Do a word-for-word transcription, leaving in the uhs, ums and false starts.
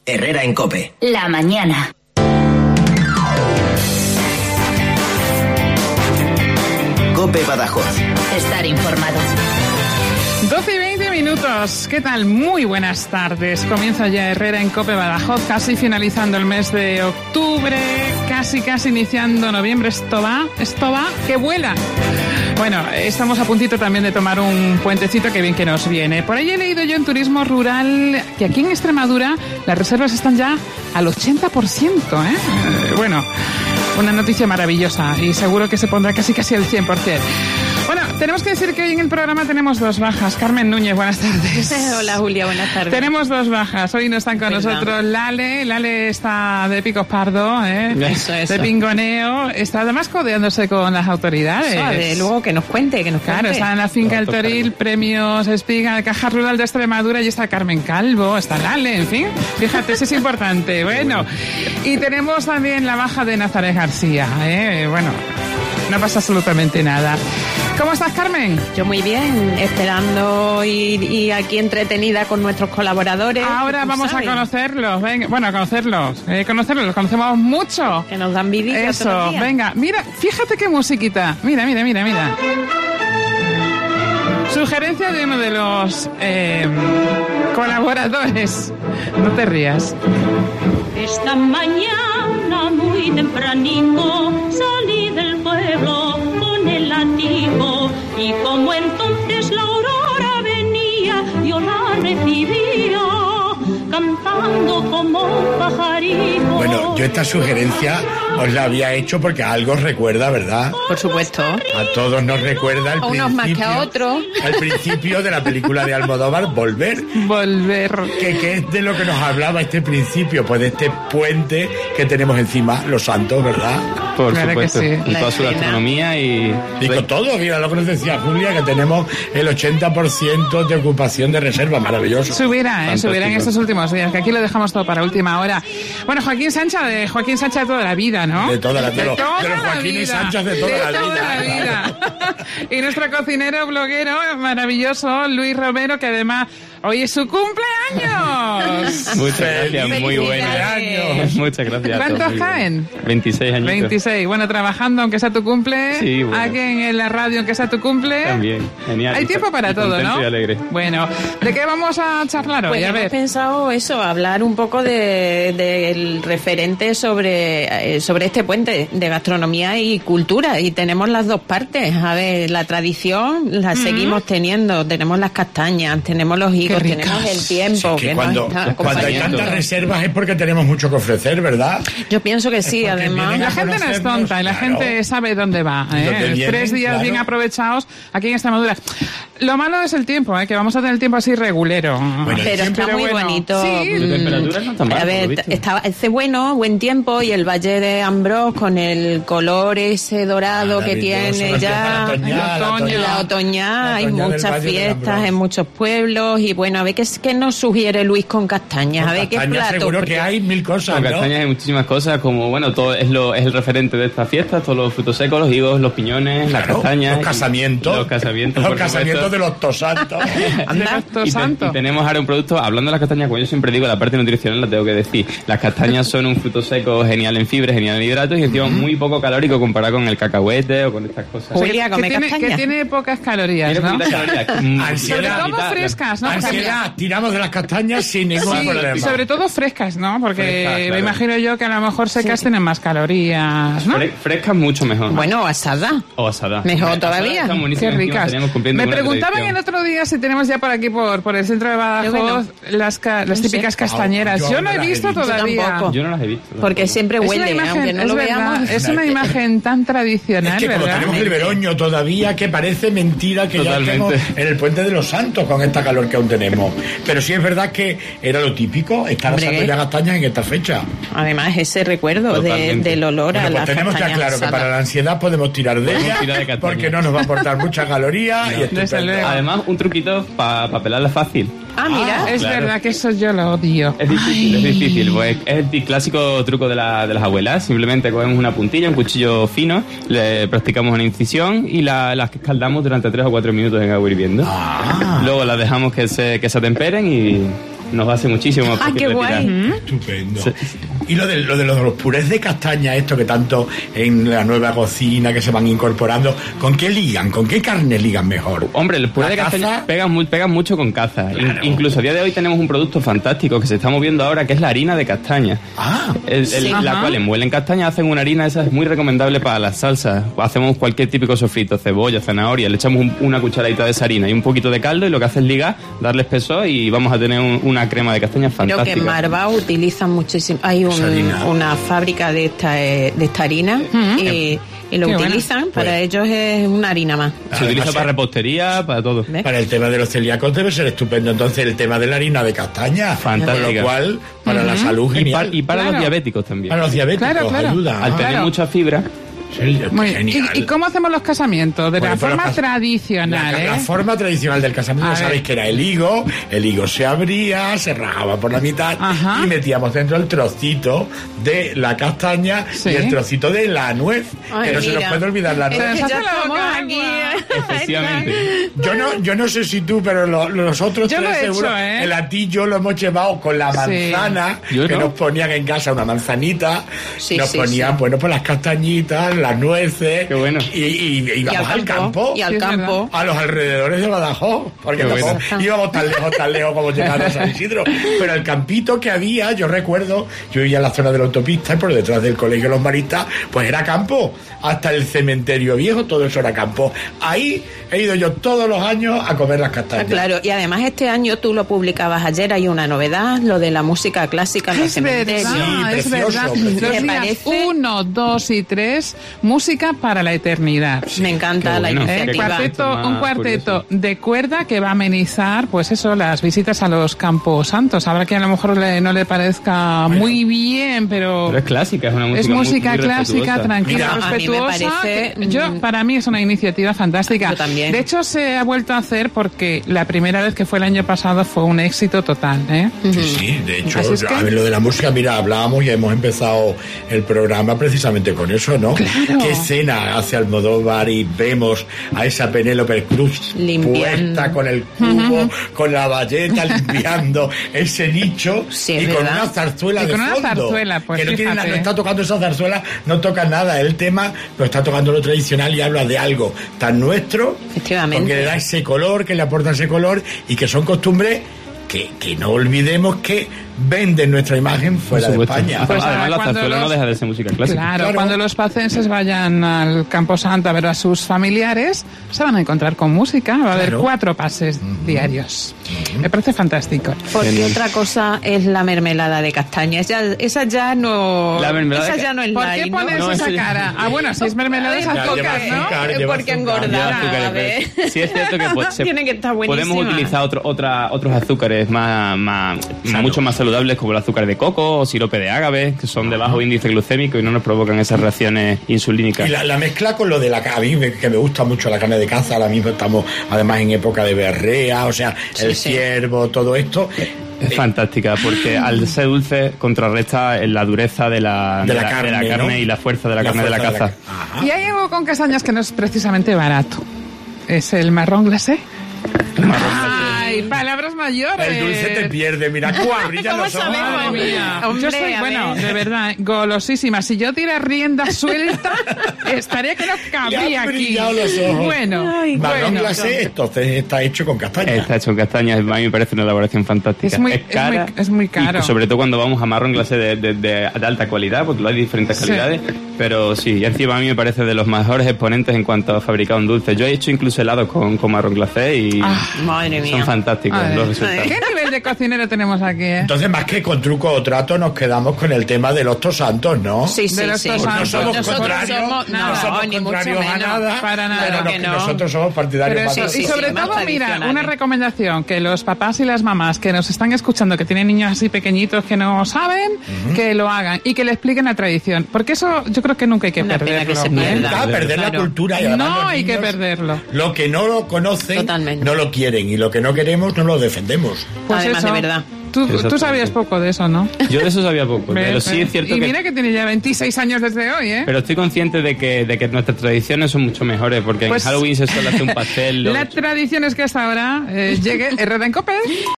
Herrera en COPE. La mañana. COPE Badajoz. Estar informado. doce y veinte minutos. ¿Qué tal? Muy buenas tardes. Comienza ya Herrera en COPE Badajoz, casi finalizando el mes de octubre, casi casi iniciando noviembre. Esto va, esto va, que vuela. Bueno, estamos a puntito también de tomar un puentecito, que bien que nos viene. Por ahí he leído yo en Turismo Rural que aquí en Extremadura las reservas están ya al ochenta por ciento, ¿eh? Eh, bueno, una noticia maravillosa y seguro que se pondrá casi casi al cien por ciento. Bueno, tenemos que decir que hoy en el programa tenemos dos bajas. Carmen Núñez, buenas tardes. Hola, Julia, buenas tardes. Tenemos dos bajas. Hoy no están con ¿verdad? nosotros Lale. Lale está de picos pardo, ¿eh? Eso, eso. De pingoneo. Está además codeándose con las autoridades. Suave, luego que nos cuente, que nos cuente. Claro, está en la finca El Toril, premios Espiga, Caja Rural de Extremadura, y está Carmen Calvo, está Lale, en fin. Fíjate, eso es importante. Bueno, y tenemos también la baja de Nazaret García, ¿eh? Bueno, no pasa absolutamente nada. ¿Cómo estás, Carmen? Yo muy bien, esperando y, y aquí entretenida con nuestros colaboradores. Ahora vamos sabes. a conocerlos, venga, bueno, a conocerlos, eh, conocerlos, los conocemos mucho. Que nos dan vidilla. Eso, venga, mira, fíjate qué musiquita, mira, mira, mira, mira. Sugerencia de uno de los eh, colaboradores, no te rías. Esta mañana muy tempranito salí del pueblo con el látigo y como entonces la aurora venía yo la recibía cantando como un pajarito. Bueno, yo esta sugerencia os la había hecho porque a algo os recuerda, ¿verdad? Por supuesto. A todos nos recuerda el a unos más que a otros. Al principio de la película de Almodóvar, Volver. Volver. ¿Qué, ¿Qué es de lo que nos hablaba este principio? Pues de este puente que tenemos encima, Los Santos, ¿verdad? Por claro supuesto, que sí. y toda su gastronomía y... Digo todo, mira lo que nos decía Julia, que tenemos el ochenta por ciento de ocupación de reserva, maravilloso. Subirá, ¿eh? Subirá en estos últimos días, que aquí lo dejamos todo para última hora. Bueno, Joaquín Sancha, de Joaquín Sancha de toda la vida, ¿no? De toda la vida. De, De, toda de los Joaquín y Sánchez de toda, de la, toda vida. la vida. Y nuestro cocinero, bloguero, maravilloso, Luis Romero, que además hoy es su cumpleaños. Muchas gracias, muy bueno. Muchas gracias. ¿Cuántos caen? veintiséis años. veintiséis. Bueno, trabajando aunque sea tu cumple. Sí, bueno. Aquí en la radio aunque sea tu cumple. También, genial. Hay tiempo para todo, ¿no? Y alegre. Bueno, ¿de qué vamos a charlar hoy? Pues a ver. hemos pensado eso, hablar un poco de, del referente sobre, eh, sobre este puente de gastronomía y cultura. Y tenemos las dos partes. A ver, la tradición la mm-hmm. seguimos teniendo. Tenemos las castañas, tenemos los higos, tenemos el tiempo. Sí, que que cuando, está, cuando hay tantas reservas es porque tenemos mucho que ofrecer, ¿verdad? Yo pienso que sí, además. La gente no es tonta y la claro. gente sabe dónde va. ¿eh? Dónde vienen, Tres días claro. bien aprovechados aquí en Extremadura. Lo malo es el tiempo, ¿eh? Que vamos a tener el tiempo así regulero. Bueno, pero está pero muy bueno. bonito. Sí. La temperatura no está mal. A ver, está, hace bueno, buen tiempo, y el Valle de Ambrós con el color ese dorado que tiene ya. La otoñal, la otoñal. La otoñal, hay muchas fiestas en muchos pueblos. Y bueno, a ver qué, qué nos sugiere Luis con castañas. Con a ver castañas qué plato. seguro porque... que hay mil cosas, Con ¿no? castañas hay muchísimas cosas, como bueno, todo es lo es el referente de esta fiesta, todos los frutos secos, los higos, los piñones, Claro, las castañas. los casamientos. Los casamientos, Los por casamientos supuesto. de los tosantos. Anda, Y, te- santo. y tenemos ahora un producto, hablando de las castañas, como yo siempre digo, la parte nutricional la tengo que decir. Las castañas son un fruto seco genial en fibra, genial en hidratos y encima muy poco calórico comparado con el cacahuete o con estas cosas. Julia, que, come tiene, castañas. que tiene pocas calorías, Tiene ¿no? poquitas calorías. Mm, Ansiedad. Sobre la todo mitad, frescas, ¿no? Ansiedad, tiramos de las castañas sin ningún Sí, problema. y sobre todo frescas, ¿no? Porque Frescas, claro. me imagino yo que a lo mejor secas tienen más calorías, ¿no? Fre- frescas mucho mejor. Bueno, asada. O asada. Mejor Asadas todavía. están buenísimas, Qué encima ricas. estaríamos cumpliendo Me con una preguntaban el tradición. otro día si tenemos ya por aquí, por, por el centro de Badajoz, bueno. las, ca- las No sé. típicas castañeras. Yo Yo no he no las he visto visto. todavía. Yo tampoco. Yo no las he visto. Porque tampoco. siempre Es una huele, imagen, aunque no es lo verdad, veamos. es una imagen tan tradicional, Es que como ¿verdad? tenemos el veroño todavía, que parece mentira que Totalmente. ya estemos en el Puente de los Santos con esta calor que aún tenemos. Pero sí es verdad que era lo típico estar Hombre, asando ¿eh? ya castañas en esta fecha. Además, ese recuerdo de, Totalmente. del olor a Bueno, pues las tenemos ya castañas claro que asadas. para la ansiedad podemos tirar de Podemos ella tirar de castaña. porque no nos va a aportar mucha caloría y desde estupendo. luego. Además, un truquito para pa pelarla fácil. Ah, mira. Es claro. verdad que eso yo lo odio. Es difícil, es difícil. Pues es el clásico truco de, la, de las abuelas. Simplemente cogemos una puntilla, un cuchillo fino, le practicamos una incisión y la, las escaldamos durante tres o cuatro minutos en agua hirviendo. Ah. Luego las dejamos que se, que se atemperen y nos hace muchísimo más Ah, fácil qué retirar. guay. Estupendo. Sí. Y lo de, lo de los purés de castaña, esto que tanto en la nueva cocina que se van incorporando, ¿con qué ligan? ¿Con qué carne ligan mejor? Hombre, el puré ¿La de castaña caza? pegan, muy, pegan mucho con caza. Claro. In- incluso a día de hoy tenemos un producto fantástico que se está moviendo ahora, que es la harina de castaña. Ah, El- el- Sí. la Ajá. cual envuelven castaña, hacen una harina, esa es muy recomendable para las salsas. Hacemos cualquier típico sofrito, cebolla, zanahoria, le echamos un- una cucharadita de esa harina y un poquito de caldo y lo que hace es ligar, darle espesor y vamos a tener un- una crema de castaña Creo fantástica. que en Marbao utilizan muchísimo. Hay un- Esa harina. una fábrica de esta, eh, de esta harina y, y lo Qué bueno. utilizan. Para Pues- ellos es una harina más. Se utiliza Además, para repostería, para todo. ¿Ves? para el tema de los celíacos debe ser estupendo. Entonces, el tema de la harina de castaña. Fantástica. Con lo cual, para la salud, Y, genial. par- y para Claro. los diabéticos también. Para los diabéticos, Claro, claro. ayuda. Al Ah, tener Claro. mucha fibra, sí, Muy- genial. ¿Y, y cómo hacemos los casamientos? De Bueno, la pues forma los cas- tradicional, La, ¿eh? la forma tradicional del casamiento, A ya sabéis ver. que era el higo, el higo se abría, se rajaba por la mitad Ajá. y metíamos dentro el trocito de la castaña Sí. y el trocito de la nuez, Ay, que no se nos mira. puede olvidar la Se nuez. nos Ya hace la estamos boca aquí. agua. efectivamente. Yo no, yo no sé si tú, pero lo- nosotros Yo lo tres he hecho, seguro, ¿eh? el atillo lo hemos llevado con la Sí. manzana, Yo que no. nos ponían en casa una manzanita, Sí, nos sí, ponían, sí. bueno, pues las castañitas, las nueces, Qué bueno. y, y- y Y íbamos al campo. Y al Sí, es campo. A los alrededores de Badajoz, porque Qué tampoco bueno. íbamos tan lejos, tan lejos como llegar a San Isidro. Pero el campito que había, yo recuerdo, yo vivía en la zona de la autopista y por detrás del colegio de los maristas, pues era campo. Hasta el cementerio viejo, todo eso era campo. Ahí he ido yo todos los años a comer las Ah, castañas. claro, y además este año tú lo publicabas ayer, hay una novedad, lo de la música clásica en los Es verdad, cementerios. Sí, es precioso, verdad. precioso. Los ¿Te días parece? uno, dos y tres, música para la eternidad. Me encanta Qué la bueno. Eh, Qué iniciativa. cuarteto, más un cuarteto curioso. de cuerda que va a amenizar, pues eso, las visitas a los campos santos. Habrá que a lo mejor le- no le parezca muy bien, pero, Pero es clásica, es una música es muy- música muy clásica, respetuosa. tranquila, Mira, a mí me respetuosa. parece, que yo, mm, para mí es una iniciativa fantástica. Yo también. De hecho, se ha vuelto a hacer porque la primera vez que fue el año pasado fue un éxito total, ¿eh? Sí, sí, de hecho, Así es que- a ver, lo de la música, mira, hablábamos y hemos empezado el programa precisamente con eso, ¿no? Claro. ¿Qué escena hace Almodóvar y vemos a esa Penélope Cruz Limpiando. puesta con el cubo, con la bayeta, limpiando ese nicho Sí, y es con verdad. una zarzuela Y de con una fondo? zarzuela, pues, que no, tiene fíjate. nada, no está tocando esa zarzuela, no toca nada, el tema lo está tocando lo tradicional y habla de algo tan nuestro, Efectivamente. porque le da ese color, que le aporta ese color y que son costumbres que, que no olvidemos que venden nuestra imagen Por fuera de supuesto. España. Pues Además, ahora, la cuando zarzuela no los- deja de ser música clásica. Claro, Claro. cuando los pacenses vayan al Camposanto a ver a sus familiares, se van a encontrar con música. Va a haber Claro. cuatro pases diarios. Me parece fantástico. Porque Genial. otra cosa es la mermelada de castaña. Esa, esa ya no. La mermelada esa de ya no es ¿Por light, qué ¿no? pones No, esa eso ya- cara? Ah, bueno, si es mermelada de Ay, esas Claro, lleva pocas, ¿no? azúcar, Eh, lleva porque azúcar. engorda. Lleva azúcares, a ver. pero sí es cierto que pues, se- Tiene que estar buenísima. podemos utilizar otro, otra, otros azúcares más, más mucho más saludables como el azúcar de coco o sirope de ágave, que son de bajo índice glucémico y no nos provocan esas reacciones insulínicas. Y la, la mezcla con lo de la carne, a mí me- que me gusta mucho la carne de caza, ahora mismo estamos además en época de berrea, o sea, el Sí, sí. ciervo, todo esto. Es fantástica porque al ser dulce contrarresta la dureza de la, De la carne, de la carne ¿no? y la fuerza de la, carne de la fuerza caza. Ajá. Y hay algo con castañas que no es precisamente barato. Es el marrón glacé. Ay, palabras mayores. El dulce te pierde, mira cómo brillan ¿Cómo los ojos. sabemos? Madre mía. Hombre, Yo soy, a bueno, ver. de verdad, golosísima. Si yo tirara rienda suelta, estaría que no Le cabía han aquí. brillado los ojos. Bueno, Ay, Marrón bueno. glacé, entonces está hecho con castaña. Está hecho en castañas, a mí me parece una elaboración fantástica. Es muy- es cara muy- es muy caro. Y sobre todo cuando vamos a marrón glacé de, de, de- de alta calidad, porque lo hay diferentes Sí. calidades. Pero sí, y encima a mí me parece de los mejores exponentes en cuanto a fabricado un dulce. Yo he hecho incluso helados con, con marrón glacé y Ah, Madre son mía. fantásticos Madre. los resultados. ¿Qué nivel de cocinero tenemos aquí? eh? Entonces, más que con truco o trato, nos quedamos con el tema de los tosantos, ¿no? Sí, sí, De los sí. dos Porque no santos. somos Nosotros contrarios, somos- no, no, somos ni mucho contrarios a menos. nada, Para nada. pero Claro no- que no. nosotros somos partidarios Pero más eso, de- y sí, sobre sí, más todo, mira, tradicionales. una recomendación, que los papás y las mamás que nos están escuchando, que tienen niños así pequeñitos que no saben, que lo hagan y que le expliquen la tradición. Porque eso yo creo que nunca hay que Una pena perderlo. que se ¿eh? pierda. Nunca perder la Claro. cultura y además No los hay que niños, perderlo. Lo que no lo conocen, Totalmente. no lo quieren y lo que no queremos, no lo defendemos. Pues Además, eso. de verdad. Tú, tú Exactamente. sabías poco de eso, ¿no? Yo de eso sabía poco, pero ¿Ves? sí es cierto y que... mira que tiene ya veintiséis años desde hoy, ¿eh? Pero estoy consciente de que, de que nuestras tradiciones son mucho mejores, porque Pues- en Halloween se suele hacer un pastel. La tradición es que hasta ahora eh, llegue Herrera en Cope.